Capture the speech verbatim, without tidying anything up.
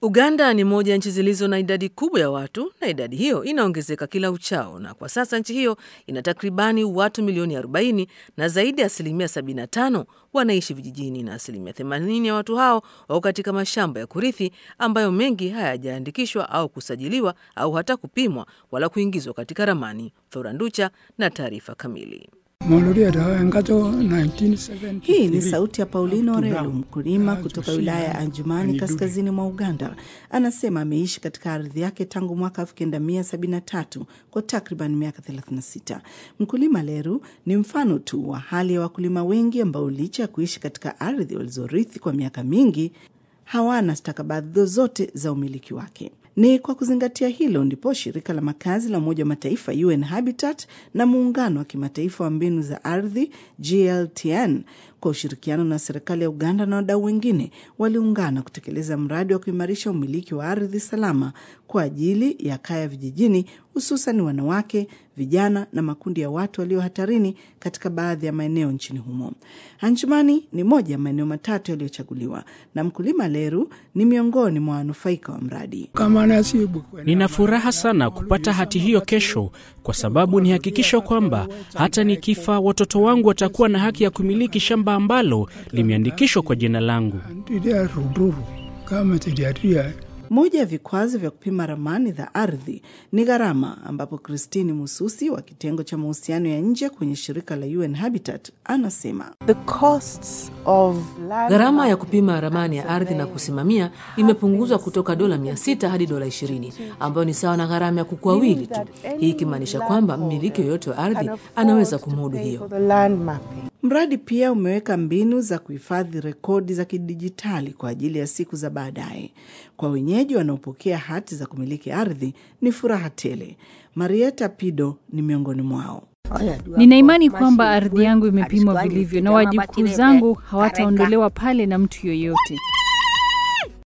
Uganda ni moja ya nchi zilizo na idadi kubwa ya watu na idadi hiyo inaongezeka kila uchao, na kwa sasa nchi hiyo ina takribani watu milioni arobaini na zaidi ya asilimia sabini na tano wanaishi vijijini na asilimia themanini ya watu hao wako katika mashamba ya kurithi ambayo mengi hayajaandikishwa au kusajiliwa au hata kupimwa wala kuingizwa katika ramani. Thoranducha na taarifa kamili. Hii ni sauti ya Paulino Relu, mkulima kutoka wilaya ya Anjumani kaskazini mwa Uganda. Anasema ameishi katika ardhi yake tangu mwaka elfu kenda mia sabini na tatu kwa takriban miaka thelathini na sita. Mkulima Leru ni mfano tu wa hali ya wakulima wengi ambao licha ya kuishi katika ardhi walizorithi kwa miaka mingi hawana stakabadhi zote za umiliki wake. Ni kwa kuzingatia hilo ndipo shirika la makazi la Umoja wa Mataifa U N Habitat na muungano wa kimataifa wa mbinu za ardhi G L T N kwa ushirikiano na serikali ya Uganda na wadau wengine waliungana kutekeleza mradi wa kuimarisha umiliki wa ardhi salama kwa ajili ya kaya vijijini, hususan wanawake, vijana na makundi ya watu walio hatarini katika baadhi ya maeneo nchini humo. Anjumani ni moja ya maeneo matatu yaliyochaguliwa na mkulima Leru ni miongoni mwa wanufaika wa mradi. Nina furaha sana kupata hati hiyo kesho kwa sababu ni hakikisho kwamba hata nikifa watoto wangu watakuwa na haki ya kumiliki shamba ambalo limeandikishwa kwa jina langu. Moja ya vikwazo vya kupima ramani za ardhi ni gharama, ambapo Christine Mususi wa kitengo cha mahusiano ya nje kwenye shirika la U N Habitat anasema gharama ya kupima ramani ya ardhi na kusimamia imepunguzwa kutoka dola mia sita hadi dola ishirini, ambayo ni sawa na gharama ya kuku wawili tu. Hii ikimaanisha kwamba mmiliki yoyote wa ardhi anaweza kumudu hiyo. Mradi pia umeweka mbinu za kuhifadhi rekodi za kidijitali kwa ajili ya siku za baadaye. Kwa wenyeji wanaopokea hati za kumiliki ardhi ni furaha tele. Marieta Pido ni miongoni mwao. Nina imani kwamba ardhi yangu imepimwa vilivyo na wajukuu zangu hawataondolewa pale na mtu yoyote.